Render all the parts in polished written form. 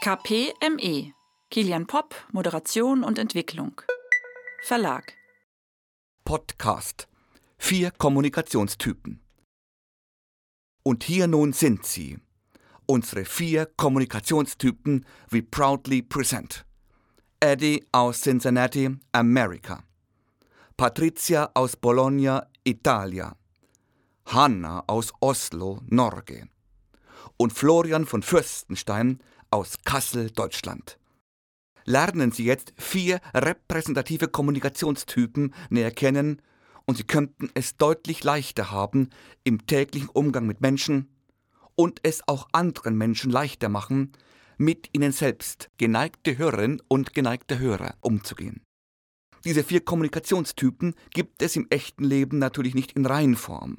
KPME Kilian Popp, Moderation und Entwicklung. Verlag. Podcast. 4 Kommunikationstypen. Und hier nun sind sie, unsere 4 Kommunikationstypen we proudly present. Eddie aus Cincinnati, Amerika. Patricia aus Bologna, Italia. Hanna aus Oslo, Norge. Und Florian von Fürstenstein aus Kassel, Deutschland. Lernen Sie jetzt 4 repräsentative Kommunikationstypen näher kennen und Sie könnten es deutlich leichter haben im täglichen Umgang mit Menschen und es auch anderen Menschen leichter machen, mit ihnen selbst, geneigte Hörerinnen und geneigte Hörer, umzugehen. Diese 4 Kommunikationstypen gibt es im echten Leben natürlich nicht in Reihenform.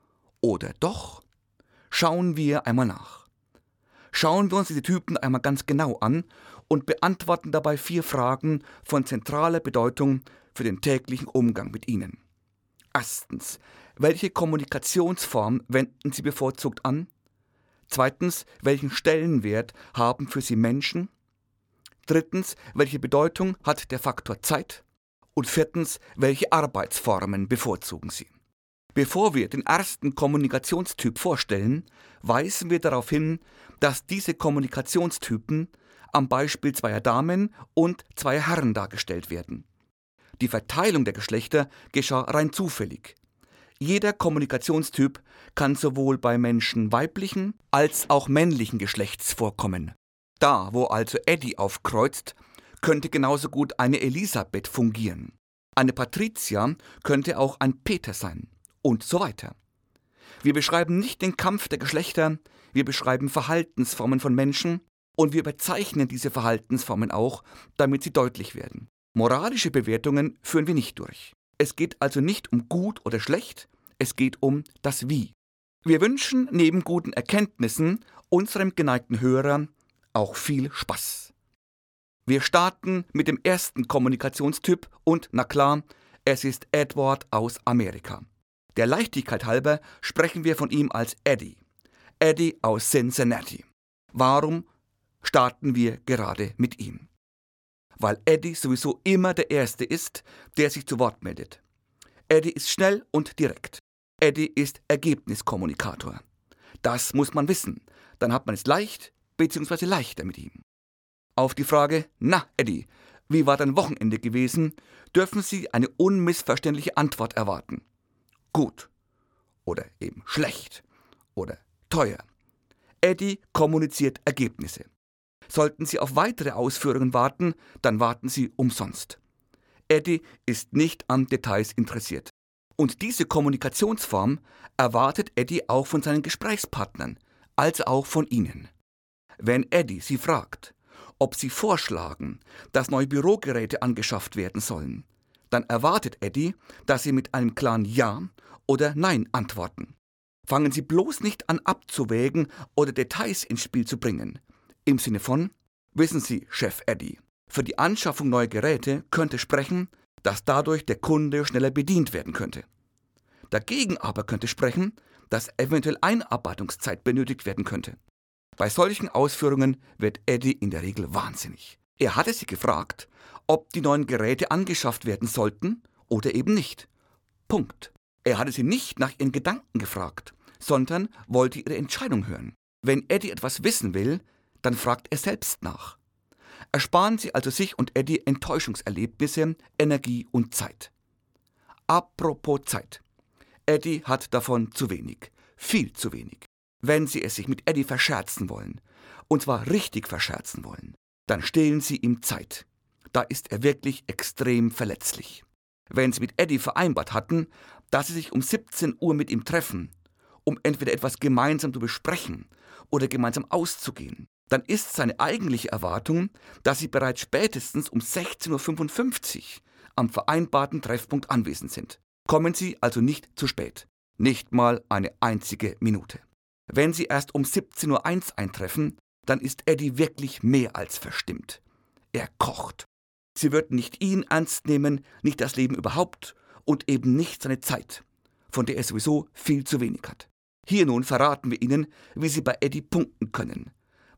Oder doch? Schauen wir einmal nach. Schauen wir uns diese Typen einmal ganz genau an und beantworten dabei 4 Fragen von zentraler Bedeutung für den täglichen Umgang mit ihnen. Erstens, welche Kommunikationsform wenden Sie bevorzugt an? Zweitens, welchen Stellenwert haben für Sie Menschen? Drittens, welche Bedeutung hat der Faktor Zeit? Und viertens, welche Arbeitsformen bevorzugen Sie? Bevor wir den ersten Kommunikationstyp vorstellen, weisen wir darauf hin, dass diese Kommunikationstypen am Beispiel 2 Damen und 2 Herren dargestellt werden. Die Verteilung der Geschlechter geschah rein zufällig. Jeder Kommunikationstyp kann sowohl bei Menschen weiblichen als auch männlichen Geschlechts vorkommen. Da, wo also Eddie aufkreuzt, könnte genauso gut eine Elisabeth fungieren. Eine Patricia könnte auch ein Peter sein. Und so weiter. Wir beschreiben nicht den Kampf der Geschlechter, wir beschreiben Verhaltensformen von Menschen und wir bezeichnen diese Verhaltensformen auch, damit sie deutlich werden. Moralische Bewertungen führen wir nicht durch. Es geht also nicht um gut oder schlecht, es geht um das Wie. Wir wünschen neben guten Erkenntnissen unserem geneigten Hörer auch viel Spaß. Wir starten mit dem ersten Kommunikationstyp und, na klar, es ist Edward aus Amerika. Der Leichtigkeit halber sprechen wir von ihm als Eddie. Eddie aus Cincinnati. Warum starten wir gerade mit ihm? Weil Eddie sowieso immer der Erste ist, der sich zu Wort meldet. Eddie ist schnell und direkt. Eddie ist Ergebniskommunikator. Das muss man wissen. Dann hat man es leicht bzw. leichter mit ihm. Auf die Frage, na Eddie, wie war dein Wochenende gewesen, dürfen Sie eine unmissverständliche Antwort erwarten. Gut oder eben schlecht oder teuer. Eddie kommuniziert Ergebnisse. Sollten Sie auf weitere Ausführungen warten, dann warten Sie umsonst. Eddie ist nicht an Details interessiert. Und diese Kommunikationsform erwartet Eddie auch von seinen Gesprächspartnern, als auch von Ihnen. Wenn Eddie Sie fragt, ob Sie vorschlagen, dass neue Bürogeräte angeschafft werden sollen, dann erwartet Eddie, dass Sie mit einem klaren Ja oder Nein antworten. Fangen Sie bloß nicht an abzuwägen oder Details ins Spiel zu bringen. Im Sinne von, wissen Sie, Chef Eddie, für die Anschaffung neuer Geräte könnte sprechen, dass dadurch der Kunde schneller bedient werden könnte. Dagegen aber könnte sprechen, dass eventuell Einarbeitungszeit benötigt werden könnte. Bei solchen Ausführungen wird Eddie in der Regel wahnsinnig. Er hatte Sie gefragt, ob die neuen Geräte angeschafft werden sollten oder eben nicht. Punkt. Er hatte Sie nicht nach Ihren Gedanken gefragt, sondern wollte Ihre Entscheidung hören. Wenn Eddie etwas wissen will, dann fragt er selbst nach. Ersparen Sie also sich und Eddie Enttäuschungserlebnisse, Energie und Zeit. Apropos Zeit. Eddie hat davon zu wenig, viel zu wenig. Wenn Sie es sich mit Eddie verscherzen wollen, und zwar richtig verscherzen wollen, dann stehlen Sie ihm Zeit. Da ist er wirklich extrem verletzlich. Wenn Sie mit Eddie vereinbart hatten, dass Sie sich um 17 Uhr mit ihm treffen, um entweder etwas gemeinsam zu besprechen oder gemeinsam auszugehen, dann ist seine eigentliche Erwartung, dass Sie bereits spätestens um 16.55 Uhr am vereinbarten Treffpunkt anwesend sind. Kommen Sie also nicht zu spät. Nicht mal eine einzige Minute. Wenn Sie erst um 17.01 Uhr eintreffen, dann ist Eddie wirklich mehr als verstimmt. Er kocht. Sie würden nicht ihn ernst nehmen, nicht das Leben überhaupt und eben nicht seine Zeit, von der er sowieso viel zu wenig hat. Hier nun verraten wir Ihnen, wie Sie bei Eddie punkten können,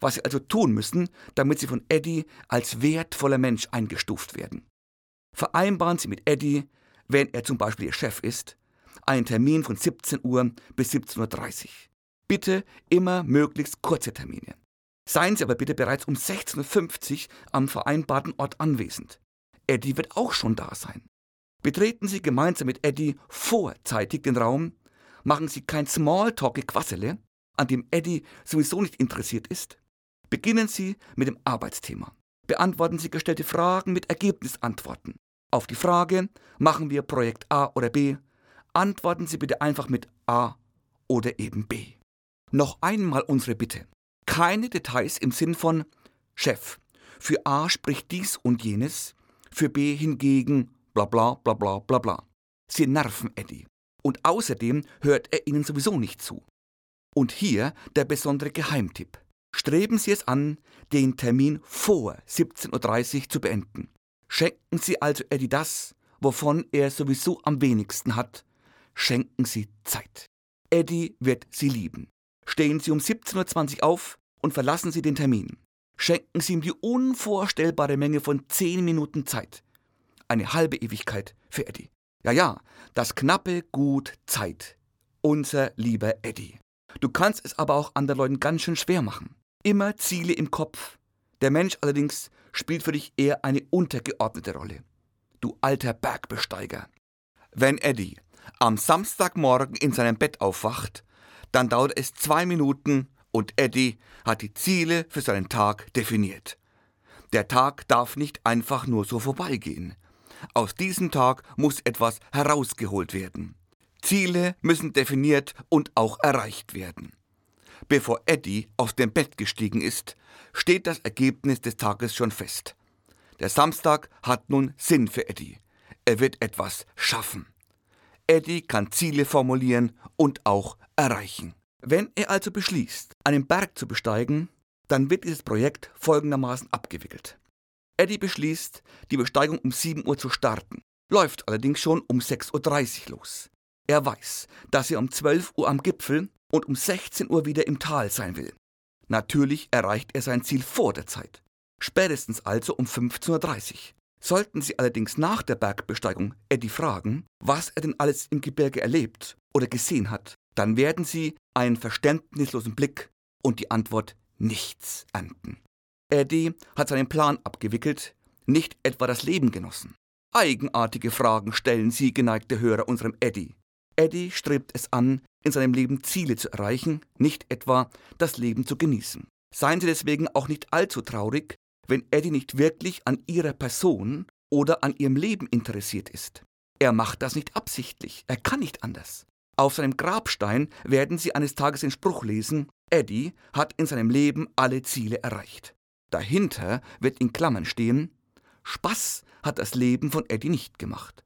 was Sie also tun müssen, damit Sie von Eddie als wertvoller Mensch eingestuft werden. Vereinbaren Sie mit Eddie, wenn er zum Beispiel Ihr Chef ist, einen Termin von 17 Uhr bis 17.30 Uhr. Bitte immer möglichst kurze Termine. Seien Sie aber bitte bereits um 16.50 Uhr am vereinbarten Ort anwesend. Eddie wird auch schon da sein. Betreten Sie gemeinsam mit Eddie vorzeitig den Raum, machen Sie kein Smalltalk-Gequassele, an dem Eddie sowieso nicht interessiert ist. Beginnen Sie mit dem Arbeitsthema. Beantworten Sie gestellte Fragen mit Ergebnisantworten. Auf die Frage, machen wir Projekt A oder B, antworten Sie bitte einfach mit A oder eben B. Noch einmal unsere Bitte. Keine Details im Sinn von Chef, für A spricht dies und jenes, für B hingegen bla bla bla bla bla bla. Sie nerven Eddie. Und außerdem hört er Ihnen sowieso nicht zu. Und hier der besondere Geheimtipp. Streben Sie es an, den Termin vor 17.30 Uhr zu beenden. Schenken Sie also Eddie das, wovon er sowieso am wenigsten hat. Schenken Sie Zeit. Eddie wird Sie lieben. Stehen Sie um 17.20 Uhr auf und verlassen Sie den Termin. Schenken Sie ihm die unvorstellbare Menge von 10 Minuten Zeit. Eine halbe Ewigkeit für Eddie. Ja, das knappe Gut Zeit. Unser lieber Eddie. Du kannst es aber auch anderen Leuten ganz schön schwer machen. Immer Ziele im Kopf. Der Mensch allerdings spielt für dich eher eine untergeordnete Rolle. Du alter Bergbesteiger. Wenn Eddie am Samstagmorgen in seinem Bett aufwacht, dann dauert es 2 Minuten und Eddie hat die Ziele für seinen Tag definiert. Der Tag darf nicht einfach nur so vorbeigehen. Aus diesem Tag muss etwas herausgeholt werden. Ziele müssen definiert und auch erreicht werden. Bevor Eddie aus dem Bett gestiegen ist, steht das Ergebnis des Tages schon fest. Der Samstag hat nun Sinn für Eddie. Er wird etwas schaffen. Eddie kann Ziele formulieren und auch erreichen. Wenn er also beschließt, einen Berg zu besteigen, dann wird dieses Projekt folgendermaßen abgewickelt. Eddie beschließt, die Besteigung um 7 Uhr zu starten, läuft allerdings schon um 6.30 Uhr los. Er weiß, dass er um 12 Uhr am Gipfel und um 16 Uhr wieder im Tal sein will. Natürlich erreicht er sein Ziel vor der Zeit, spätestens also um 15.30 Uhr. Sollten Sie allerdings nach der Bergbesteigung Eddie fragen, was er denn alles im Gebirge erlebt oder gesehen hat, dann werden Sie einen verständnislosen Blick und die Antwort nichts ernten. Eddie hat seinen Plan abgewickelt, nicht etwa das Leben genossen. Eigenartige Fragen stellen Sie, geneigte Hörer, unserem Eddie. Eddie strebt es an, in seinem Leben Ziele zu erreichen, nicht etwa das Leben zu genießen. Seien Sie deswegen auch nicht allzu traurig, wenn Eddie nicht wirklich an Ihrer Person oder an Ihrem Leben interessiert ist. Er macht das nicht absichtlich, er kann nicht anders. Auf seinem Grabstein werden Sie eines Tages den Spruch lesen, Eddie hat in seinem Leben alle Ziele erreicht. Dahinter wird in Klammern stehen, Spaß hat das Leben von Eddie nicht gemacht.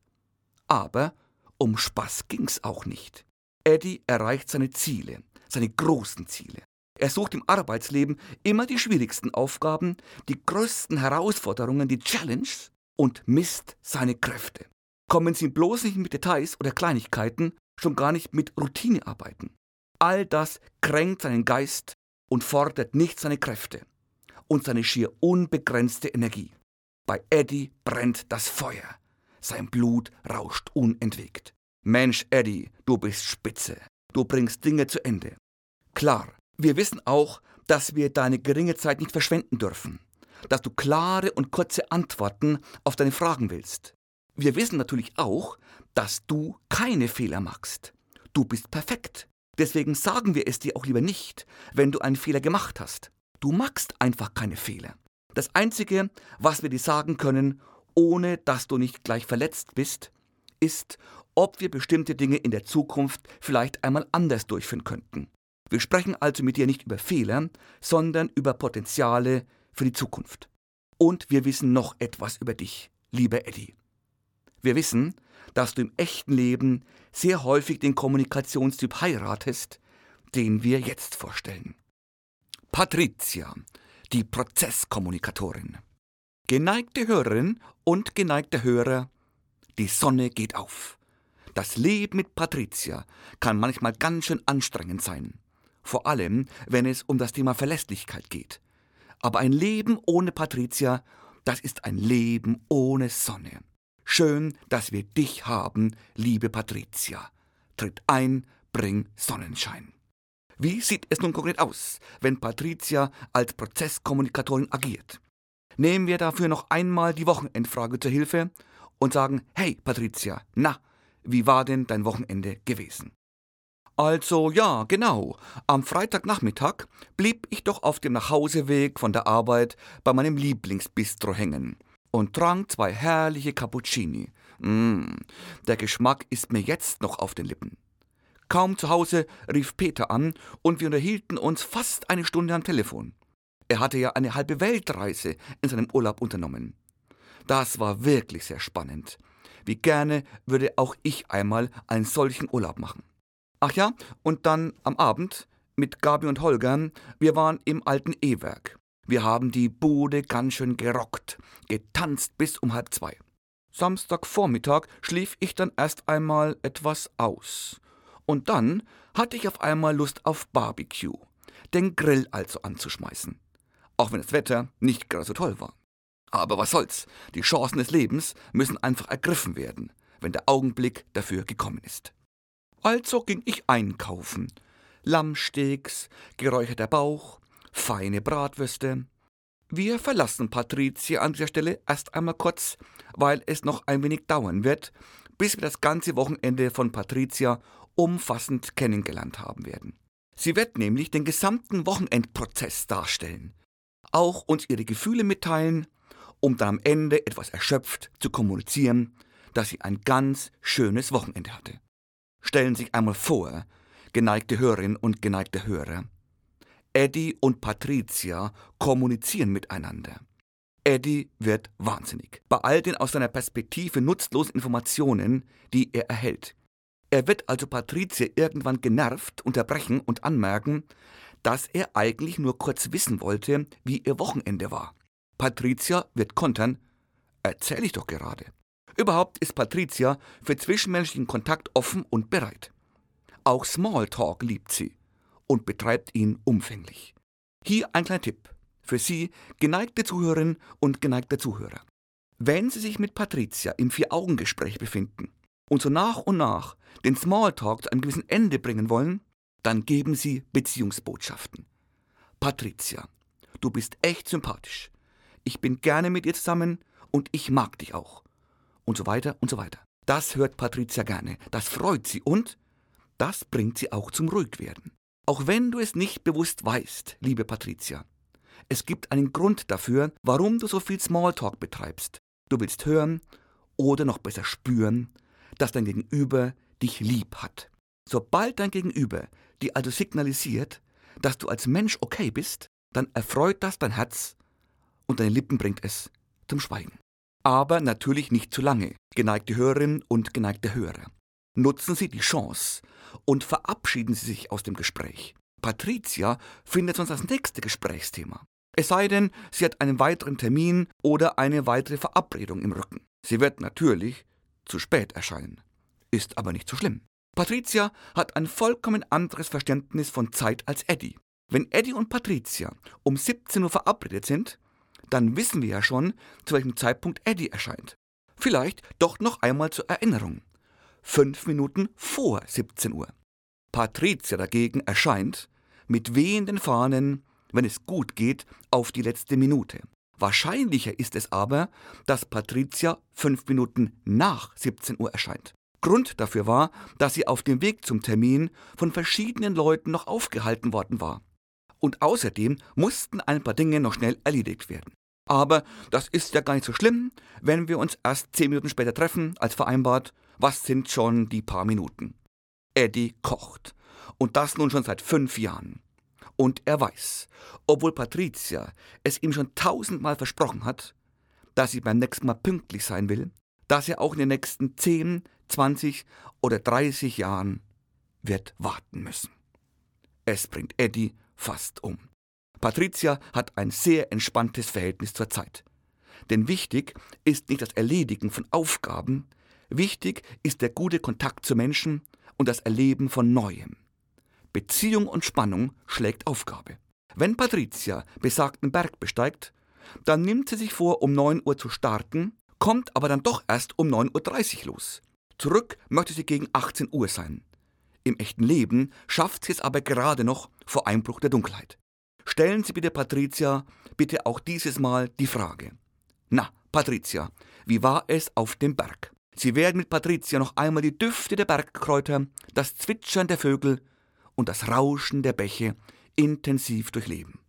Aber um Spaß ging's auch nicht. Eddie erreicht seine Ziele, seine großen Ziele. Er sucht im Arbeitsleben immer die schwierigsten Aufgaben, die größten Herausforderungen, die Challenges und misst seine Kräfte. Kommen Sie bloß nicht mit Details oder Kleinigkeiten, schon gar nicht mit Routinearbeiten. All das kränkt seinen Geist und fordert nicht seine Kräfte und seine schier unbegrenzte Energie. Bei Eddie brennt das Feuer. Sein Blut rauscht unentwegt. Mensch, Eddie, du bist spitze. Du bringst Dinge zu Ende. Klar, wir wissen auch, dass wir deine geringe Zeit nicht verschwenden dürfen. Dass du klare und kurze Antworten auf deine Fragen willst. Wir wissen natürlich auch, dass du keine Fehler machst. Du bist perfekt. Deswegen sagen wir es dir auch lieber nicht, wenn du einen Fehler gemacht hast. Du machst einfach keine Fehler. Das Einzige, was wir dir sagen können, ohne dass du nicht gleich verletzt bist, ist, ob wir bestimmte Dinge in der Zukunft vielleicht einmal anders durchführen könnten. Wir sprechen also mit dir nicht über Fehler, sondern über Potenziale für die Zukunft. Und wir wissen noch etwas über dich, lieber Eddie. Wir wissen, dass du im echten Leben sehr häufig den Kommunikationstyp heiratest, den wir jetzt vorstellen. Patricia, die Prozesskommunikatorin. Geneigte Hörerin und geneigter Hörer, die Sonne geht auf. Das Leben mit Patricia kann manchmal ganz schön anstrengend sein. Vor allem, wenn es um das Thema Verlässlichkeit geht. Aber ein Leben ohne Patricia, das ist ein Leben ohne Sonne. Schön, dass wir dich haben, liebe Patricia. Tritt ein, bring Sonnenschein. Wie sieht es nun konkret aus, wenn Patricia als Prozesskommunikatorin agiert? Nehmen wir dafür noch einmal die Wochenendfrage zur Hilfe und sagen, hey Patricia, na, wie war denn dein Wochenende gewesen? Also ja, genau, am Freitagnachmittag blieb ich doch auf dem Nachhauseweg von der Arbeit bei meinem Lieblingsbistro hängen und trank 2 herrliche Cappuccini. Der Geschmack ist mir jetzt noch auf den Lippen. Kaum zu Hause rief Peter an und wir unterhielten uns fast eine Stunde am Telefon. Er hatte ja eine halbe Weltreise in seinem Urlaub unternommen. Das war wirklich sehr spannend. Wie gerne würde auch ich einmal einen solchen Urlaub machen. Ach ja, und dann am Abend mit Gabi und Holger, wir waren im alten E-Werk. Wir haben die Bude ganz schön gerockt, getanzt bis um 1:30. Samstagvormittag schlief ich dann erst einmal etwas aus. Und dann hatte ich auf einmal Lust auf Barbecue, den Grill also anzuschmeißen. Auch wenn das Wetter nicht gerade so toll war. Aber was soll's, die Chancen des Lebens müssen einfach ergriffen werden, wenn der Augenblick dafür gekommen ist. Also ging ich einkaufen. Lammsteaks, geräucherter Bauch, feine Bratwürste. Wir verlassen Patricia an dieser Stelle erst einmal kurz, weil es noch ein wenig dauern wird, bis wir das ganze Wochenende von Patricia umfassend kennengelernt haben werden. Sie wird nämlich den gesamten Wochenendprozess darstellen, auch uns ihre Gefühle mitteilen, um dann am Ende etwas erschöpft zu kommunizieren, dass sie ein ganz schönes Wochenende hatte. Stellen Sie sich einmal vor, geneigte Hörerinnen und geneigte Hörer, Eddie und Patricia kommunizieren miteinander. Eddie wird wahnsinnig bei all den aus seiner Perspektive nutzlosen Informationen, die er erhält. Er wird also Patricia irgendwann genervt unterbrechen und anmerken, dass er eigentlich nur kurz wissen wollte, wie ihr Wochenende war. Patricia wird kontern, erzähl ich doch gerade. Überhaupt ist Patricia für zwischenmenschlichen Kontakt offen und bereit. Auch Smalltalk liebt sie und betreibt ihn umfänglich. Hier ein kleiner Tipp für Sie, geneigte Zuhörerinnen und geneigte Zuhörer. Wenn Sie sich mit Patricia im 4-Augen-Gespräch befinden und so nach und nach den Smalltalk zu einem gewissen Ende bringen wollen, dann geben Sie Beziehungsbotschaften. Patricia, du bist echt sympathisch. Ich bin gerne mit dir zusammen und ich mag dich auch. Und so weiter und so weiter. Das hört Patricia gerne, das freut sie und das bringt sie auch zum Ruhigwerden. Auch wenn du es nicht bewusst weißt, liebe Patricia, es gibt einen Grund dafür, warum du so viel Smalltalk betreibst. Du willst hören oder noch besser spüren, dass dein Gegenüber dich lieb hat. Sobald dein Gegenüber dir also signalisiert, dass du als Mensch okay bist, dann erfreut das dein Herz und deine Lippen bringt es zum Schweigen. Aber natürlich nicht zu lange, geneigte Hörerinnen und geneigte Hörer. Nutzen Sie die Chance und verabschieden Sie sich aus dem Gespräch. Patricia findet sonst das nächste Gesprächsthema. Es sei denn, sie hat einen weiteren Termin oder eine weitere Verabredung im Rücken. Sie wird natürlich zu spät erscheinen. Ist aber nicht so schlimm. Patricia hat ein vollkommen anderes Verständnis von Zeit als Eddie. Wenn Eddie und Patricia um 17 Uhr verabredet sind, dann wissen wir ja schon, zu welchem Zeitpunkt Eddie erscheint. Vielleicht doch noch einmal zur Erinnerung. 5 Minuten vor 17 Uhr. Patricia dagegen erscheint mit wehenden Fahnen, wenn es gut geht, auf die letzte Minute. Wahrscheinlicher ist es aber, dass Patricia 5 Minuten nach 17 Uhr erscheint. Grund dafür war, dass sie auf dem Weg zum Termin von verschiedenen Leuten noch aufgehalten worden war. Und außerdem mussten ein paar Dinge noch schnell erledigt werden. Aber das ist ja gar nicht so schlimm, wenn wir uns erst 10 Minuten später treffen, als vereinbart. Was sind schon die paar Minuten? Eddie kocht. Und das nun schon seit 5 Jahren. Und er weiß, obwohl Patricia es ihm schon 1000-mal versprochen hat, dass sie beim nächsten Mal pünktlich sein will, dass er auch in den nächsten 10, 20 oder 30 Jahren wird warten müssen. Es bringt Eddie fast um. Patricia hat ein sehr entspanntes Verhältnis zur Zeit. Denn wichtig ist nicht das Erledigen von Aufgaben, wichtig ist der gute Kontakt zu Menschen und das Erleben von Neuem. Beziehung und Spannung schlägt Aufgabe. Wenn Patricia besagten Berg besteigt, dann nimmt sie sich vor, um 9 Uhr zu starten, kommt aber dann doch erst um 9:30 Uhr los. Zurück möchte sie gegen 18 Uhr sein. Im echten Leben schafft sie es aber gerade noch vor Einbruch der Dunkelheit. Stellen Sie bitte Patricia bitte auch dieses Mal die Frage: Na, Patricia, wie war es auf dem Berg? Sie werden mit Patricia noch einmal die Düfte der Bergkräuter, das Zwitschern der Vögel und das Rauschen der Bäche intensiv durchleben.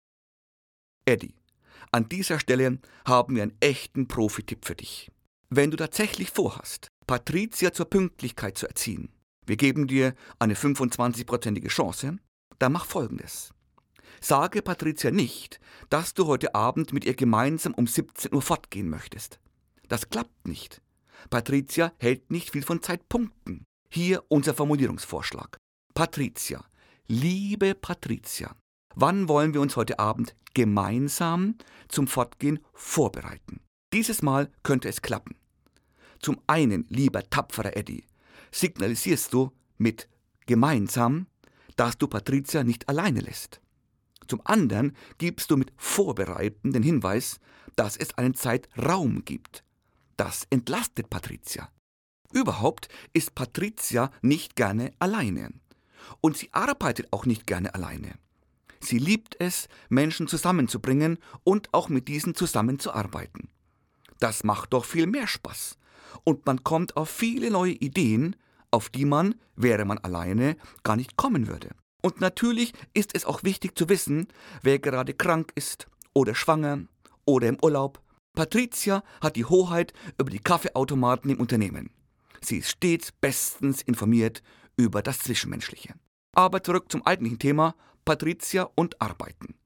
Eddie, an dieser Stelle haben wir einen echten Profi-Tipp für dich. Wenn du tatsächlich vorhast, Patricia zur Pünktlichkeit zu erziehen, wir geben dir eine 25-prozentige Chance, dann mach Folgendes. Sage Patricia nicht, dass du heute Abend mit ihr gemeinsam um 17 Uhr fortgehen möchtest. Das klappt nicht. Patricia hält nicht viel von Zeitpunkten. Hier unser Formulierungsvorschlag. Patricia, liebe Patricia, wann wollen wir uns heute Abend gemeinsam zum Fortgehen vorbereiten? Dieses Mal könnte es klappen. Zum einen, lieber tapferer Eddie, signalisierst du mit gemeinsam, dass du Patricia nicht alleine lässt. Zum anderen gibst du mit Vorbereiten den Hinweis, dass es einen Zeitraum gibt. Das entlastet Patricia. Überhaupt ist Patricia nicht gerne alleine. Und sie arbeitet auch nicht gerne alleine. Sie liebt es, Menschen zusammenzubringen und auch mit diesen zusammenzuarbeiten. Das macht doch viel mehr Spaß. Und man kommt auf viele neue Ideen, auf die man, wäre man alleine, gar nicht kommen würde. Und natürlich ist es auch wichtig zu wissen, wer gerade krank ist oder schwanger oder im Urlaub. Patricia hat die Hoheit über die Kaffeeautomaten im Unternehmen. Sie ist stets bestens informiert über das Zwischenmenschliche. Aber zurück zum eigentlichen Thema, Patricia und Arbeiten.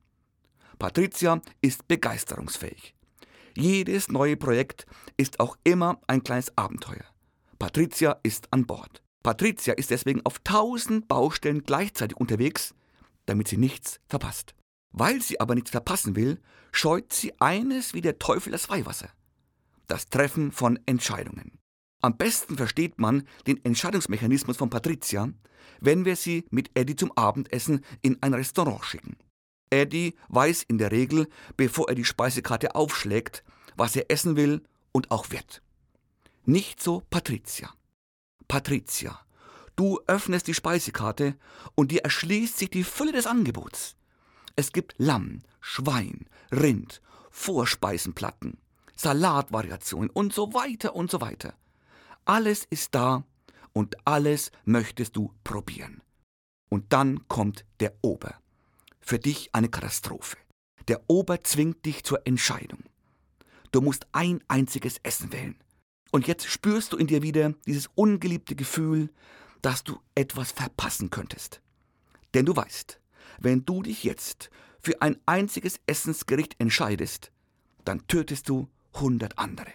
Patricia ist begeisterungsfähig. Jedes neue Projekt ist auch immer ein kleines Abenteuer. Patricia ist an Bord. Patricia ist deswegen auf 1000 Baustellen gleichzeitig unterwegs, damit sie nichts verpasst. Weil sie aber nichts verpassen will, scheut sie eines wie der Teufel das Weihwasser: das Treffen von Entscheidungen. Am besten versteht man den Entscheidungsmechanismus von Patricia, wenn wir sie mit Eddie zum Abendessen in ein Restaurant schicken. Eddie weiß in der Regel, bevor er die Speisekarte aufschlägt, was er essen will und auch wird. Nicht so Patricia. Patricia, du öffnest die Speisekarte und dir erschließt sich die Fülle des Angebots. Es gibt Lamm, Schwein, Rind, Vorspeisenplatten, Salatvariationen und so weiter und so weiter. Alles ist da und alles möchtest du probieren. Und dann kommt der Ober. Für dich eine Katastrophe. Der Ober zwingt dich zur Entscheidung. Du musst ein einziges Essen wählen. Und jetzt spürst du in dir wieder dieses ungeliebte Gefühl, dass du etwas verpassen könntest. Denn du weißt, wenn du dich jetzt für ein einziges Essensgericht entscheidest, dann tötest du 100 andere.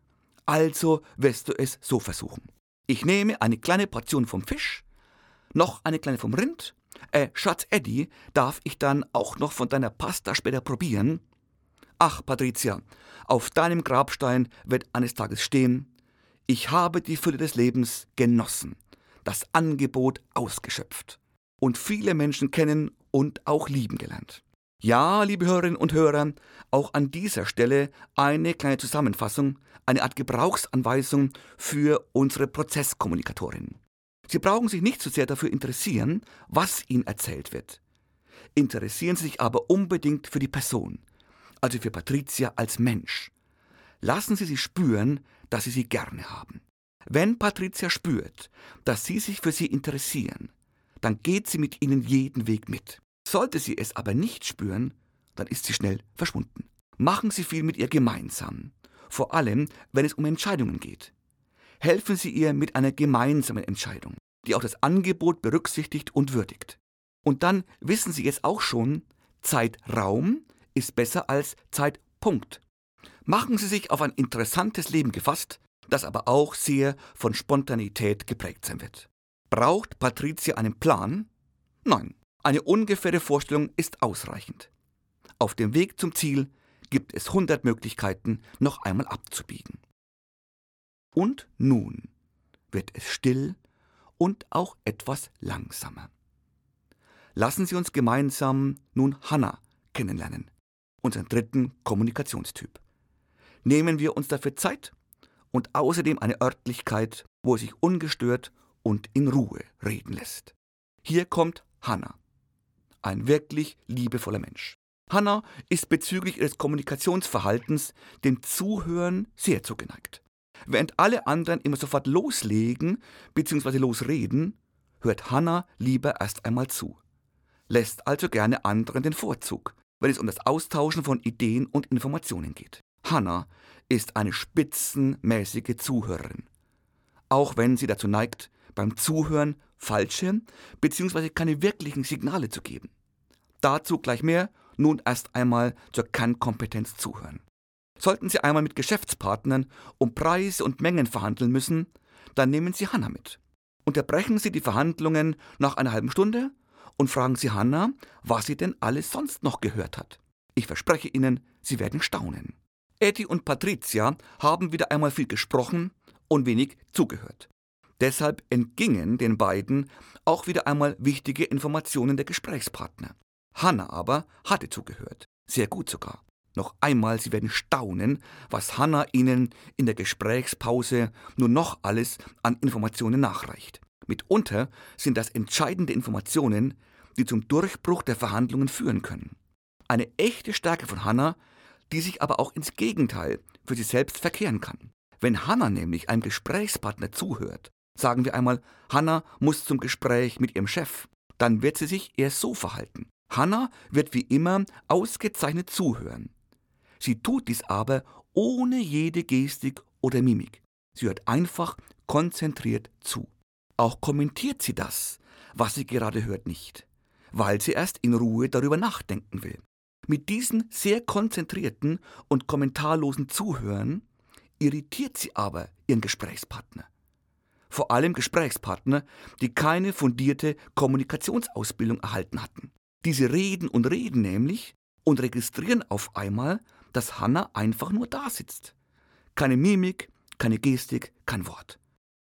Also wirst du es so versuchen. Ich nehme eine kleine Portion vom Fisch, noch eine kleine vom Rind. Schatz Eddie, darf ich dann auch noch von deiner Pasta später probieren? Ach, Patricia, auf deinem Grabstein wird eines Tages stehen: Ich habe die Fülle des Lebens genossen, das Angebot ausgeschöpft und viele Menschen kennen und auch lieben gelernt. Ja, liebe Hörerinnen und Hörer, auch an dieser Stelle eine kleine Zusammenfassung, eine Art Gebrauchsanweisung für unsere Prozesskommunikatorinnen. Sie brauchen sich nicht so sehr dafür interessieren, was Ihnen erzählt wird. Interessieren Sie sich aber unbedingt für die Person, also für Patricia als Mensch. Lassen Sie sie spüren, dass Sie sie gerne haben. Wenn Patricia spürt, dass Sie sich für sie interessieren, dann geht sie mit Ihnen jeden Weg mit. Sollte sie es aber nicht spüren, dann ist sie schnell verschwunden. Machen Sie viel mit ihr gemeinsam, vor allem, wenn es um Entscheidungen geht. Helfen Sie ihr mit einer gemeinsamen Entscheidung, die auch das Angebot berücksichtigt und würdigt. Und dann wissen Sie jetzt auch schon, Zeitraum ist besser als Zeitpunkt. Machen Sie sich auf ein interessantes Leben gefasst, das aber auch sehr von Spontanität geprägt sein wird. Braucht Patricia einen Plan? Nein, eine ungefähre Vorstellung ist ausreichend. Auf dem Weg zum Ziel gibt es 100 Möglichkeiten, noch einmal abzubiegen. Und nun wird es still und auch etwas langsamer. Lassen Sie uns gemeinsam nun Hannah kennenlernen, unseren dritten Kommunikationstyp. Nehmen wir uns dafür Zeit und außerdem eine Örtlichkeit, wo es sich ungestört und in Ruhe reden lässt. Hier kommt Hannah, ein wirklich liebevoller Mensch. Hannah ist bezüglich ihres Kommunikationsverhaltens dem Zuhören sehr zugeneigt. Während alle anderen immer sofort loslegen bzw. losreden, hört Hannah lieber erst einmal zu, lässt also gerne anderen den Vorzug, wenn es um das Austauschen von Ideen und Informationen geht. Hannah ist eine spitzenmäßige Zuhörerin, auch wenn sie dazu neigt, beim Zuhören falsche bzw. keine wirklichen Signale zu geben. Dazu gleich mehr, nun erst einmal zur Kernkompetenz zuhören. Sollten Sie einmal mit Geschäftspartnern um Preise und Mengen verhandeln müssen, dann nehmen Sie Hannah mit. Unterbrechen Sie die Verhandlungen nach einer halben Stunde und fragen Sie Hannah, was sie denn alles sonst noch gehört hat. Ich verspreche Ihnen, Sie werden staunen. Eddie und Patricia haben wieder einmal viel gesprochen und wenig zugehört. Deshalb entgingen den beiden auch wieder einmal wichtige Informationen der Gesprächspartner. Hannah aber hatte zugehört, sehr gut sogar. Noch einmal, Sie werden staunen, was Hannah Ihnen in der Gesprächspause nur noch alles an Informationen nachreicht. Mitunter sind das entscheidende Informationen, die zum Durchbruch der Verhandlungen führen können. Eine echte Stärke von Hannah, die sich aber auch ins Gegenteil für sie selbst verkehren kann. Wenn Hannah nämlich einem Gesprächspartner zuhört, sagen wir einmal, Hannah muss zum Gespräch mit ihrem Chef, dann wird sie sich eher so verhalten. Hannah wird wie immer ausgezeichnet zuhören. Sie tut dies aber ohne jede Gestik oder Mimik. Sie hört einfach konzentriert zu. Auch kommentiert sie das, was sie gerade hört, nicht, weil sie erst in Ruhe darüber nachdenken will. Mit diesem sehr konzentrierten und kommentarlosen Zuhören irritiert sie aber ihren Gesprächspartner. Vor allem Gesprächspartner, die keine fundierte Kommunikationsausbildung erhalten hatten. Diese reden und reden nämlich und registrieren auf einmal, dass Hannah einfach nur da sitzt. Keine Mimik, keine Gestik, kein Wort.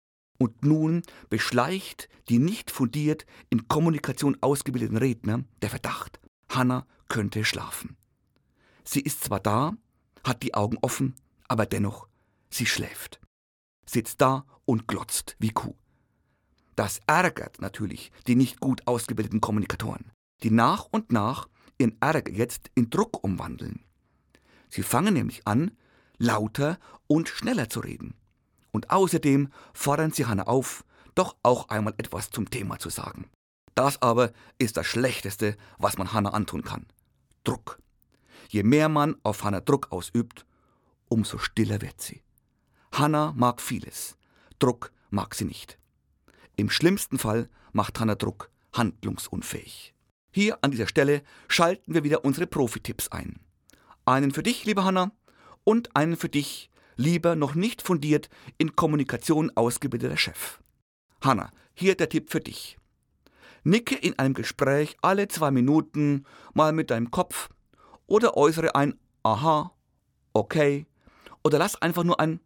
Und nun beschleicht die nicht fundiert in Kommunikation ausgebildeten Redner der Verdacht, Hannah könnte schlafen. Sie ist zwar da, hat die Augen offen, aber dennoch, sie schläft. Sitzt da und glotzt wie Kuh. Das ärgert natürlich die nicht gut ausgebildeten Kommunikatoren, die nach und nach ihren Ärger jetzt in Druck umwandeln. Sie fangen nämlich an, lauter und schneller zu reden. Und außerdem fordern sie Hannah auf, doch auch einmal etwas zum Thema zu sagen. Das aber ist das Schlechteste, was man Hannah antun kann. Druck. Je mehr man auf Hannah Druck ausübt, umso stiller wird sie. Hannah mag vieles, Druck mag sie nicht. Im schlimmsten Fall macht Hannah Druck handlungsunfähig. Hier an dieser Stelle schalten wir wieder unsere Profi-Tipps ein. Einen für dich, liebe Hannah, und einen für dich, lieber noch nicht fundiert in Kommunikation ausgebildeter Chef. Hannah, hier der Tipp für dich. Nicke in einem Gespräch alle 2 Minuten mal mit deinem Kopf oder äußere ein Aha, okay oder lass einfach nur ein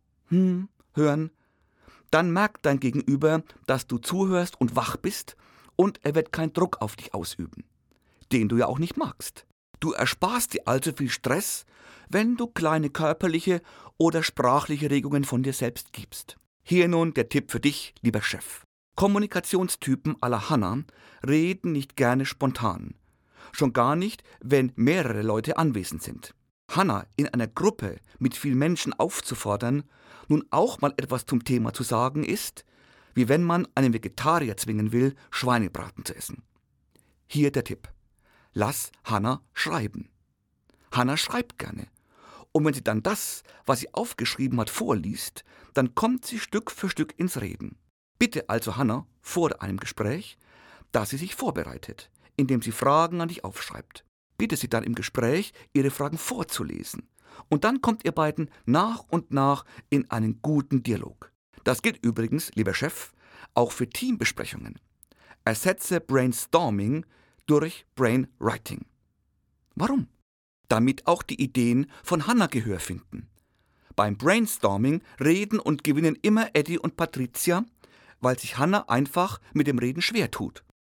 hören. Dann merkt dein Gegenüber, dass du zuhörst und wach bist und er wird keinen Druck auf dich ausüben, den du ja auch nicht magst. Du ersparst dir also viel Stress, wenn du kleine körperliche oder sprachliche Regungen von dir selbst gibst. Hier nun der Tipp für dich, lieber Chef. Kommunikationstypen à la Hannah reden nicht gerne spontan. Schon gar nicht, wenn mehrere Leute anwesend sind. Hannah in einer Gruppe mit vielen Menschen aufzufordern, nun auch mal etwas zum Thema zu sagen, ist, wie wenn man einen Vegetarier zwingen will, Schweinebraten zu essen. Hier der Tipp. Lass Hannah schreiben. Hannah schreibt gerne. Und wenn sie dann das, was sie aufgeschrieben hat, vorliest, dann kommt sie Stück für Stück ins Reden. Bitte also Hannah vor einem Gespräch, dass sie sich vorbereitet, indem sie Fragen an dich aufschreibt. Bitte sie dann im Gespräch, ihre Fragen vorzulesen. Und dann kommt ihr beiden nach und nach in einen guten Dialog. Das gilt übrigens, lieber Chef, auch für Teambesprechungen. Ersetze Brainstorming durch Brainwriting. Warum? Damit auch die Ideen von Hannah Gehör finden. Beim Brainstorming reden und gewinnen immer Eddie und Patricia, weil sich Hannah einfach mit dem Reden schwer tut.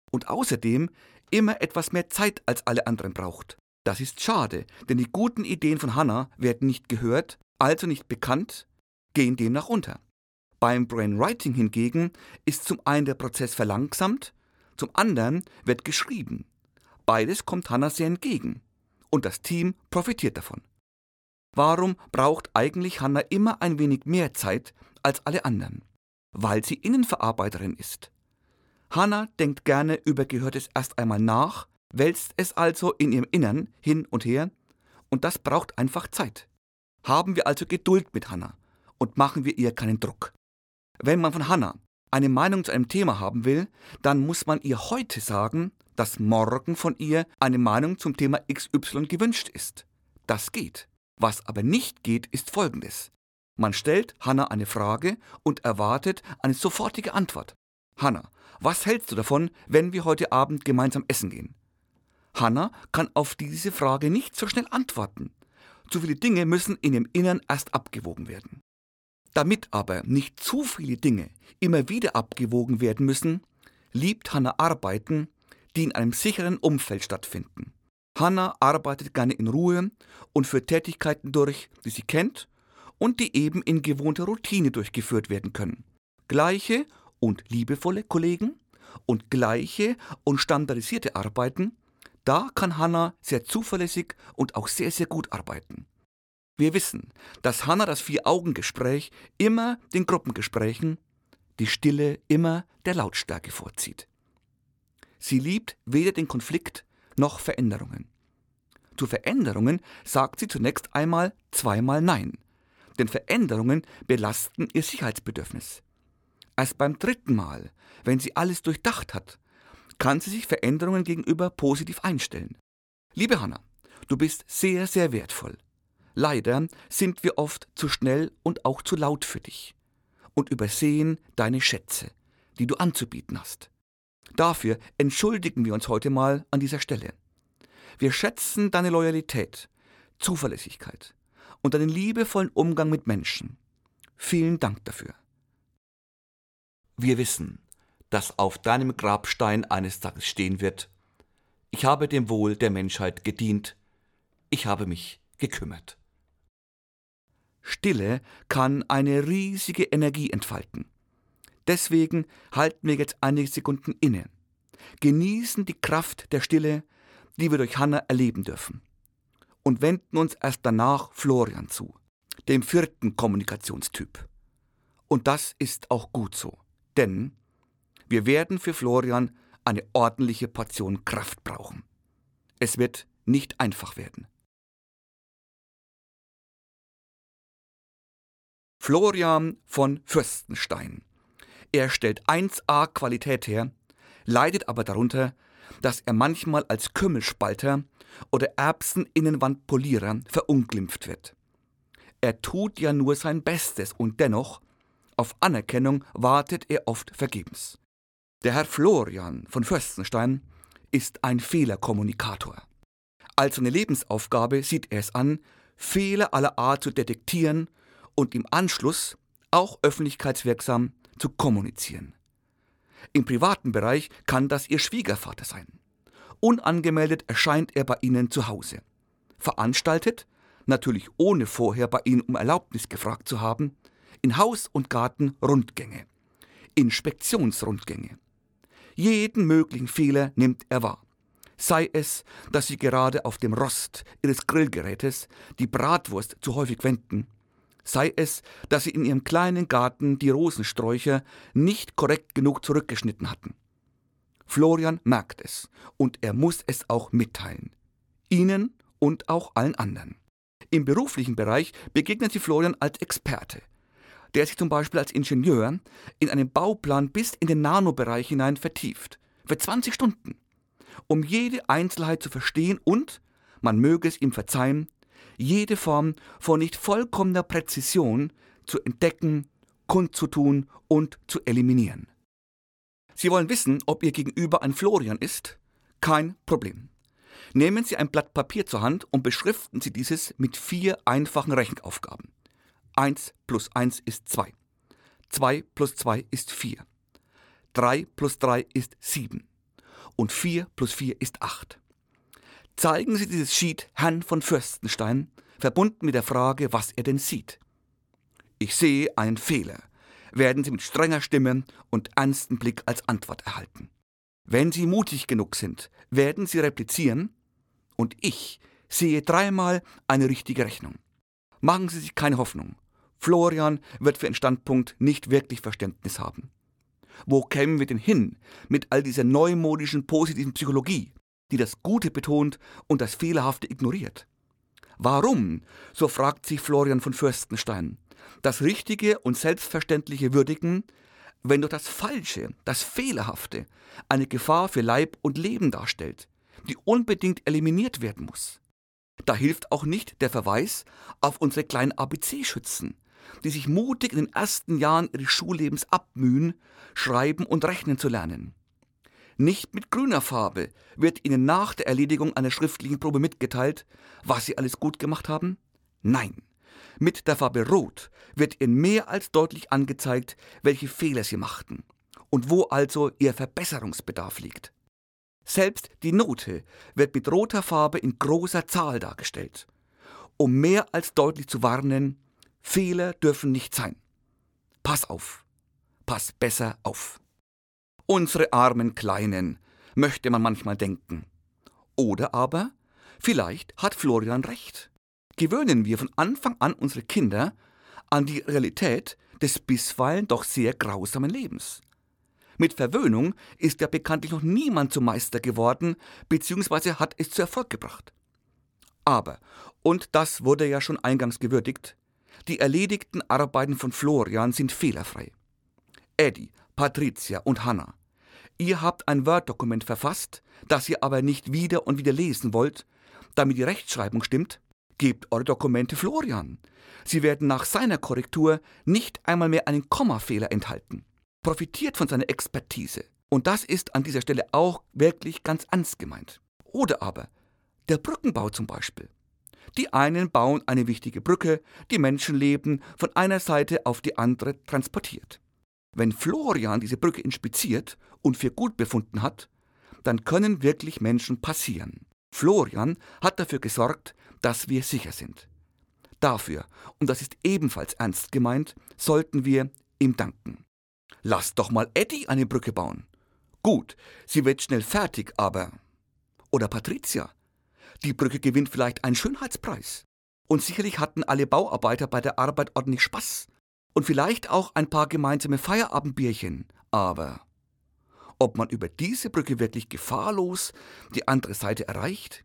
und außerdem immer etwas mehr Zeit als alle anderen braucht. Das ist schade, denn die guten Ideen von Hannah werden nicht gehört, also nicht bekannt, gehen demnach unter. Beim Brainwriting hingegen ist zum einen der Prozess verlangsamt, zum anderen wird geschrieben. Beides kommt Hannah sehr entgegen und das Team profitiert davon. Warum braucht eigentlich Hannah immer ein wenig mehr Zeit als alle anderen? Weil sie Innenverarbeiterin ist. Hannah denkt gerne über Gehörtes erst einmal nach, wälzt es also in ihrem Innern hin und her und das braucht einfach Zeit. Haben wir also Geduld mit Hannah und machen wir ihr keinen Druck. Wenn man von Hannah eine Meinung zu einem Thema haben will, dann muss man ihr heute sagen, dass morgen von ihr eine Meinung zum Thema XY gewünscht ist. Das geht. Was aber nicht geht, ist Folgendes. Man stellt Hannah eine Frage und erwartet eine sofortige Antwort. Hannah, was hältst du davon, wenn wir heute Abend gemeinsam essen gehen? Hannah kann auf diese Frage nicht so schnell antworten. Zu viele Dinge müssen in ihrem Innern erst abgewogen werden. Damit aber nicht zu viele Dinge immer wieder abgewogen werden müssen, liebt Hannah Arbeiten, die in einem sicheren Umfeld stattfinden. Hannah arbeitet gerne in Ruhe und führt Tätigkeiten durch, die sie kennt und die eben in gewohnter Routine durchgeführt werden können. Gleiche und liebevolle Kollegen und gleiche und standardisierte Arbeiten, da kann Hannah sehr zuverlässig und auch sehr, sehr gut arbeiten. Wir wissen, dass Hannah das Vier-Augen-Gespräch immer den Gruppengesprächen, die Stille immer der Lautstärke vorzieht. Sie liebt weder den Konflikt noch Veränderungen. Zu Veränderungen sagt sie zunächst einmal zweimal Nein, denn Veränderungen belasten ihr Sicherheitsbedürfnis. Erst beim dritten Mal, wenn sie alles durchdacht hat, kann sie sich Veränderungen gegenüber positiv einstellen. Liebe Hannah, du bist sehr, sehr wertvoll. Leider sind wir oft zu schnell und auch zu laut für dich und übersehen deine Schätze, die du anzubieten hast. Dafür entschuldigen wir uns heute mal an dieser Stelle. Wir schätzen deine Loyalität, Zuverlässigkeit und deinen liebevollen Umgang mit Menschen. Vielen Dank dafür. Wir wissen, dass auf deinem Grabstein eines Tages stehen wird: Ich habe dem Wohl der Menschheit gedient, ich habe mich gekümmert. Stille kann eine riesige Energie entfalten. Deswegen halten wir jetzt einige Sekunden inne, genießen die Kraft der Stille, die wir durch Hannah erleben dürfen, und wenden uns erst danach Florian zu, dem 4. Kommunikationstyp. Und das ist auch gut so, denn wir werden für Florian eine ordentliche Portion Kraft brauchen. Es wird nicht einfach werden. Florian von Fürstenstein. Er stellt 1A Qualität her, leidet aber darunter, dass er manchmal als Kümmelspalter oder Erbseninnenwandpolierer verunglimpft wird. Er tut ja nur sein Bestes und dennoch, auf Anerkennung wartet er oft vergebens. Der Herr Florian von Fürstenstein ist ein Fehlerkommunikator. Als seine Lebensaufgabe sieht er es an, Fehler aller Art zu detektieren und im Anschluss auch öffentlichkeitswirksam zu kommunizieren. Im privaten Bereich kann das Ihr Schwiegervater sein. Unangemeldet erscheint er bei Ihnen zu Hause. Veranstaltet, natürlich ohne vorher bei Ihnen um Erlaubnis gefragt zu haben, in Haus und Garten Rundgänge, Inspektionsrundgänge. Jeden möglichen Fehler nimmt er wahr. Sei es, dass Sie gerade auf dem Rost Ihres Grillgerätes die Bratwurst zu häufig wenden, sei es, dass Sie in Ihrem kleinen Garten die Rosensträucher nicht korrekt genug zurückgeschnitten hatten. Florian merkt es und er muss es auch mitteilen. Ihnen und auch allen anderen. Im beruflichen Bereich begegnen Sie Florian als Experte, der sich zum Beispiel als Ingenieur in einen Bauplan bis in den Nanobereich hinein vertieft, für 20 Stunden, um jede Einzelheit zu verstehen und, man möge es ihm verzeihen, jede Form von nicht vollkommener Präzision zu entdecken, kundzutun und zu eliminieren. Sie wollen wissen, ob Ihr Gegenüber ein Florian ist? Kein Problem. Nehmen Sie ein Blatt Papier zur Hand und beschriften Sie dieses mit 4 einfachen Rechenaufgaben. 1 plus 1 ist 2. 2 plus 2 ist 4. 3 plus 3 ist 7. und 4 plus 4 ist 8. Zeigen Sie dieses Sheet Herrn von Fürstenstein, verbunden mit der Frage, was er denn sieht. Ich sehe einen Fehler, werden Sie mit strenger Stimme und ernstem Blick als Antwort erhalten. Wenn Sie mutig genug sind, werden Sie replizieren, und ich sehe 3-mal eine richtige Rechnung. Machen Sie sich keine Hoffnung. Florian wird für Ihren Standpunkt nicht wirklich Verständnis haben. Wo kämen wir denn hin mit all dieser neumodischen positiven Psychologie, die das Gute betont und das Fehlerhafte ignoriert? Warum, so fragt sich Florian von Fürstenstein, das Richtige und Selbstverständliche würdigen, wenn durch das Falsche, das Fehlerhafte eine Gefahr für Leib und Leben darstellt, die unbedingt eliminiert werden muss? Da hilft auch nicht der Verweis auf unsere kleinen ABC-Schützen, die sich mutig in den ersten Jahren ihres Schullebens abmühen, schreiben und rechnen zu lernen. Nicht mit grüner Farbe wird ihnen nach der Erledigung einer schriftlichen Probe mitgeteilt, was sie alles gut gemacht haben. Nein, mit der Farbe Rot wird ihnen mehr als deutlich angezeigt, welche Fehler sie machten und wo also ihr Verbesserungsbedarf liegt. Selbst die Note wird mit roter Farbe in großer Zahl dargestellt, um mehr als deutlich zu warnen, Fehler dürfen nicht sein. Pass auf, pass besser auf. Unsere armen Kleinen, möchte man manchmal denken. Oder aber, vielleicht hat Florian recht. Gewöhnen wir von Anfang an unsere Kinder an die Realität des bisweilen doch sehr grausamen Lebens. Mit Verwöhnung ist ja bekanntlich noch niemand zum Meister geworden, beziehungsweise hat es zu Erfolg gebracht. Aber, und das wurde ja schon eingangs gewürdigt, die erledigten Arbeiten von Florian sind fehlerfrei. Eddie, Patricia und Hannah, ihr habt ein Word-Dokument verfasst, das ihr aber nicht wieder und wieder lesen wollt, damit die Rechtschreibung stimmt. Gebt eure Dokumente Florian. Sie werden nach seiner Korrektur nicht einmal mehr einen Kommafehler enthalten. Profitiert von seiner Expertise. Und das ist an dieser Stelle auch wirklich ganz ernst gemeint. Oder aber der Brückenbau zum Beispiel. Die einen bauen eine wichtige Brücke, die Menschenleben von einer Seite auf die andere transportiert. Wenn Florian diese Brücke inspiziert und für gut befunden hat, dann können wirklich Menschen passieren. Florian hat dafür gesorgt, dass wir sicher sind. Dafür, und das ist ebenfalls ernst gemeint, sollten wir ihm danken. Lasst doch mal Eddie eine Brücke bauen. Gut, sie wird schnell fertig, aber... Oder Patricia. Die Brücke gewinnt vielleicht einen Schönheitspreis. Und sicherlich hatten alle Bauarbeiter bei der Arbeit ordentlich Spaß. Und vielleicht auch ein paar gemeinsame Feierabendbierchen. Aber ob man über diese Brücke wirklich gefahrlos die andere Seite erreicht?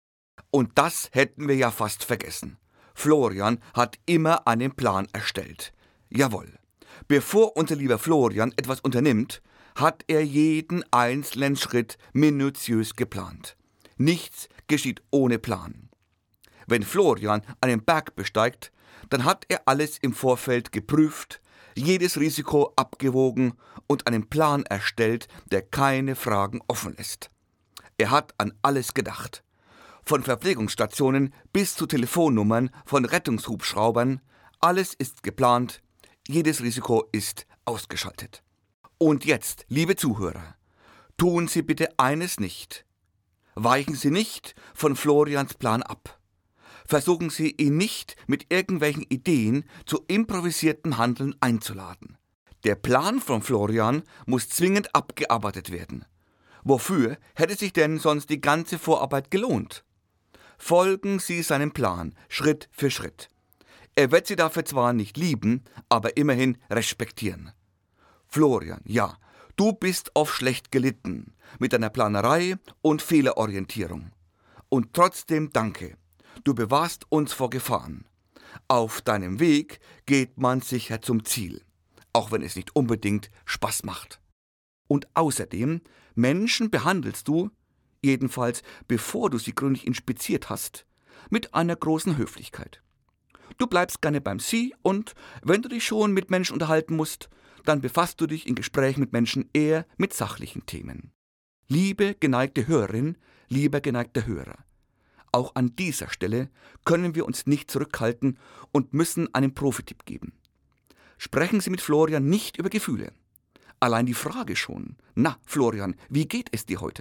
Und das hätten wir ja fast vergessen. Florian hat immer einen Plan erstellt. Jawohl. Bevor unser lieber Florian etwas unternimmt, hat er jeden einzelnen Schritt minutiös geplant. Nichts geschieht ohne Plan. Wenn Florian einen Berg besteigt, dann hat er alles im Vorfeld geprüft, jedes Risiko abgewogen und einen Plan erstellt, der keine Fragen offen lässt. Er hat an alles gedacht. Von Verpflegungsstationen bis zu Telefonnummern von Rettungshubschraubern, alles ist geplant, jedes Risiko ist ausgeschaltet. Und jetzt, liebe Zuhörer, tun Sie bitte eines nicht. Weichen Sie nicht von Florians Plan ab. Versuchen Sie ihn nicht mit irgendwelchen Ideen zu improvisiertem Handeln einzuladen. Der Plan von Florian muss zwingend abgearbeitet werden. Wofür hätte sich denn sonst die ganze Vorarbeit gelohnt? Folgen Sie seinem Plan, Schritt für Schritt. Er wird Sie dafür zwar nicht lieben, aber immerhin respektieren. Florian, ja, du bist oft schlecht gelitten mit deiner Planerei und Fehlerorientierung. Und trotzdem danke, du bewahrst uns vor Gefahren. Auf deinem Weg geht man sicher zum Ziel, auch wenn es nicht unbedingt Spaß macht. Und außerdem, Menschen behandelst du, jedenfalls bevor du sie gründlich inspiziert hast, mit einer großen Höflichkeit. Du bleibst gerne beim Sie und, wenn du dich schon mit Menschen unterhalten musst, dann befasst du dich in Gesprächen mit Menschen eher mit sachlichen Themen. Liebe geneigte Hörerin, lieber geneigter Hörer, auch an dieser Stelle können wir uns nicht zurückhalten und müssen einen Profitipp geben. Sprechen Sie mit Florian nicht über Gefühle. Allein die Frage schon, na Florian, wie geht es dir heute?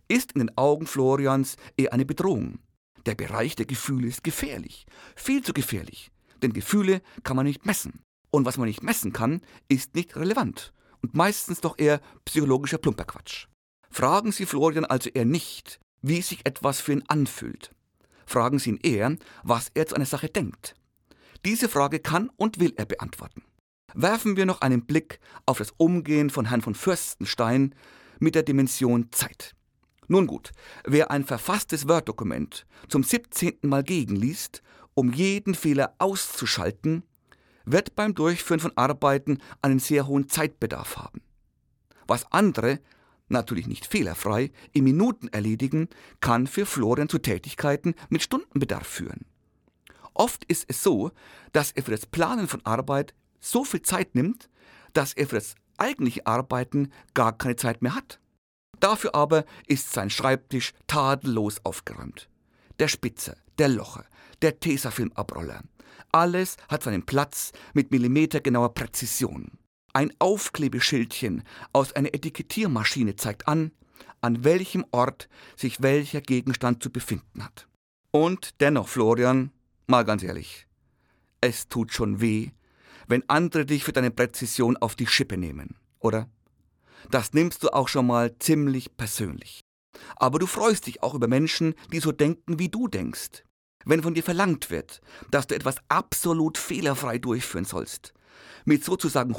ist in den Augen Florians eher eine Bedrohung. Der Bereich der Gefühle ist gefährlich, viel zu gefährlich, denn Gefühle kann man nicht messen. Und was man nicht messen kann, ist nicht relevant und meistens doch eher psychologischer Plumperquatsch. Fragen Sie Florian also eher nicht, wie sich etwas für ihn anfühlt. Fragen Sie ihn eher, was er zu einer Sache denkt. Diese Frage kann und will er beantworten. Werfen wir noch einen Blick auf das Umgehen von Herrn von Fürstenstein mit der Dimension Zeit. Nun gut, wer ein verfasstes Word-Dokument zum 17. Mal gegenliest, um jeden Fehler auszuschalten, wird beim Durchführen von Arbeiten einen sehr hohen Zeitbedarf haben. Was andere, natürlich nicht fehlerfrei, in Minuten erledigen, kann für Florian zu Tätigkeiten mit Stundenbedarf führen. Oft ist es so, dass er für das Planen von Arbeit so viel Zeit nimmt, dass er für das eigentliche Arbeiten gar keine Zeit mehr hat. Dafür aber ist sein Schreibtisch tadellos aufgeräumt. Der Spitzer, der Locher, der Tesafilm-Abroller. Alles hat seinen Platz mit millimetergenauer Präzision. Ein Aufklebeschildchen aus einer Etikettiermaschine zeigt an welchem Ort sich welcher Gegenstand zu befinden hat. Und dennoch, Florian, mal ganz ehrlich, es tut schon weh, wenn andere dich für deine Präzision auf die Schippe nehmen, oder? Das nimmst du auch schon mal ziemlich persönlich. Aber du freust dich auch über Menschen, die so denken, wie du denkst. Wenn von dir verlangt wird, dass du etwas absolut fehlerfrei durchführen sollst, mit sozusagen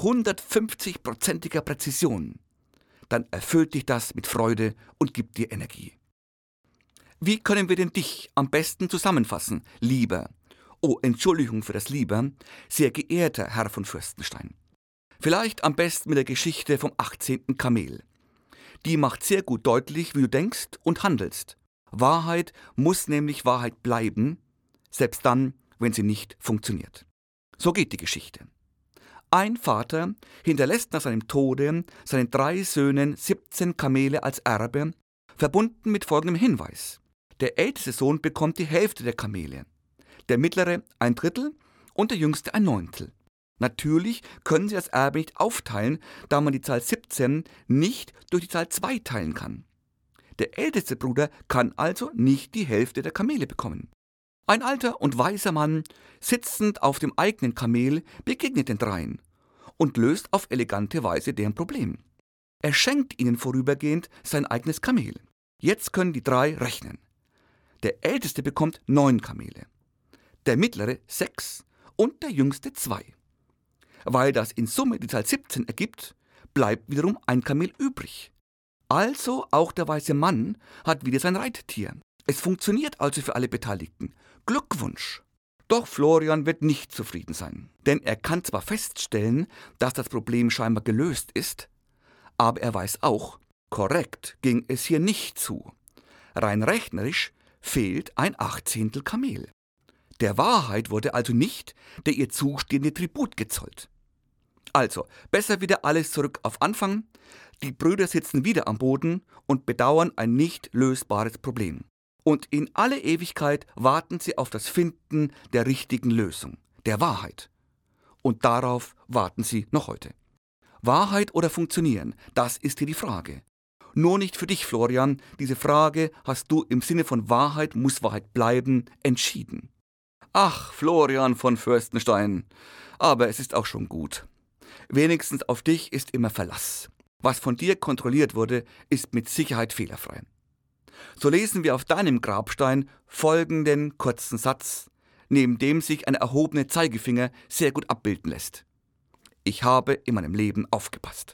150%iger Präzision, dann erfüllt dich das mit Freude und gibt dir Energie. Wie können wir denn dich am besten zusammenfassen, lieber, Entschuldigung für das Lieber, sehr geehrter Herr von Fürstenstein? Vielleicht am besten mit der Geschichte vom 18. Kamel. Die macht sehr gut deutlich, wie du denkst und handelst. Wahrheit muss nämlich Wahrheit bleiben, selbst dann, wenn sie nicht funktioniert. So geht die Geschichte. Ein Vater hinterlässt nach seinem Tode seinen 3 Söhnen 17 Kamele als Erbe, verbunden mit folgendem Hinweis. Der älteste Sohn bekommt die Hälfte der Kamele, der mittlere 1/3 und der jüngste 1/9. Natürlich können sie das Erbe nicht aufteilen, da man die Zahl 17 nicht durch die Zahl 2 teilen kann. Der älteste Bruder kann also nicht die Hälfte der Kamele bekommen. Ein alter und weiser Mann, sitzend auf dem eigenen Kamel, begegnet den dreien und löst auf elegante Weise deren Problem. Er schenkt ihnen vorübergehend sein eigenes Kamel. Jetzt können die 3 rechnen. Der älteste bekommt 9 Kamele, der mittlere 6 und der jüngste 2. Weil das in Summe die Zahl 17 ergibt, bleibt wiederum ein Kamel übrig. Also auch der weiße Mann hat wieder sein Reittier. Es funktioniert also für alle Beteiligten. Glückwunsch! Doch Florian wird nicht zufrieden sein, denn er kann zwar feststellen, dass das Problem scheinbar gelöst ist, aber er weiß auch, korrekt ging es hier nicht zu. Rein rechnerisch fehlt ein 18. Kamel. Der Wahrheit wurde also nicht der ihr zustehende Tribut gezollt. Also, besser wieder alles zurück auf Anfang. Die Brüder sitzen wieder am Boden und bedauern ein nicht lösbares Problem. Und in alle Ewigkeit warten sie auf das Finden der richtigen Lösung, der Wahrheit. Und darauf warten sie noch heute. Wahrheit oder funktionieren, das ist hier die Frage. Nur nicht für dich, Florian, diese Frage hast du im Sinne von Wahrheit muss Wahrheit bleiben entschieden. Ach, Florian von Fürstenstein, aber es ist auch schon gut. Wenigstens auf dich ist immer Verlass. Was von dir kontrolliert wurde, ist mit Sicherheit fehlerfrei. So lesen wir auf deinem Grabstein folgenden kurzen Satz, neben dem sich ein erhobener Zeigefinger sehr gut abbilden lässt. Ich habe in meinem Leben aufgepasst.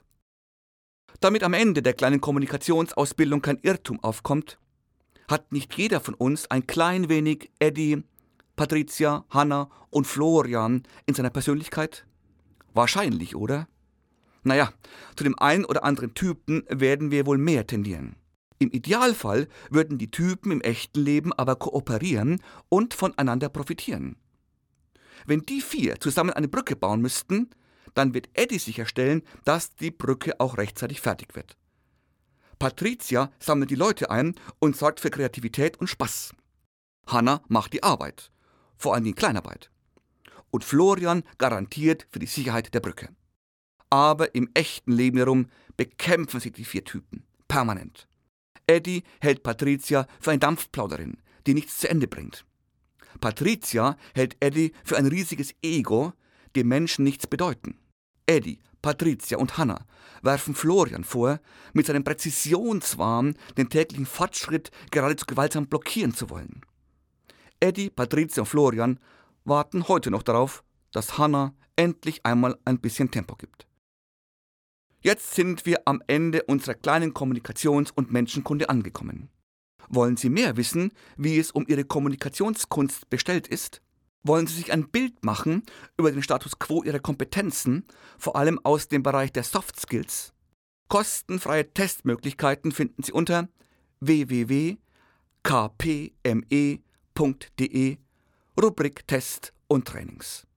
Damit am Ende der kleinen Kommunikationsausbildung kein Irrtum aufkommt, hat nicht jeder von uns ein klein wenig Eddie, Patricia, Hannah und Florian in seiner Persönlichkeit? Wahrscheinlich, oder? Naja, zu dem einen oder anderen Typen werden wir wohl mehr tendieren. Im Idealfall würden die Typen im echten Leben aber kooperieren und voneinander profitieren. Wenn die 4 zusammen eine Brücke bauen müssten, dann wird Eddie sicherstellen, dass die Brücke auch rechtzeitig fertig wird. Patricia sammelt die Leute ein und sorgt für Kreativität und Spaß. Hannah macht die Arbeit, vor allem die Kleinarbeit. Und Florian garantiert für die Sicherheit der Brücke. Aber im echten Leben herum bekämpfen sich die 4 Typen, permanent. Eddie hält Patricia für eine Dampfplauderin, die nichts zu Ende bringt. Patricia hält Eddie für ein riesiges Ego, dem Menschen nichts bedeuten. Eddie, Patricia und Hannah werfen Florian vor, mit seinem Präzisionswahn den täglichen Fortschritt geradezu gewaltsam blockieren zu wollen. Eddie, Patricia und Florian warten heute noch darauf, dass Hannah endlich einmal ein bisschen Tempo gibt. Jetzt sind wir am Ende unserer kleinen Kommunikations- und Menschenkunde angekommen. Wollen Sie mehr wissen, wie es um Ihre Kommunikationskunst bestellt ist? Wollen Sie sich ein Bild machen über den Status quo Ihrer Kompetenzen, vor allem aus dem Bereich der Soft Skills? Kostenfreie Testmöglichkeiten finden Sie unter www.kpme.de, Rubrik Test und Trainings.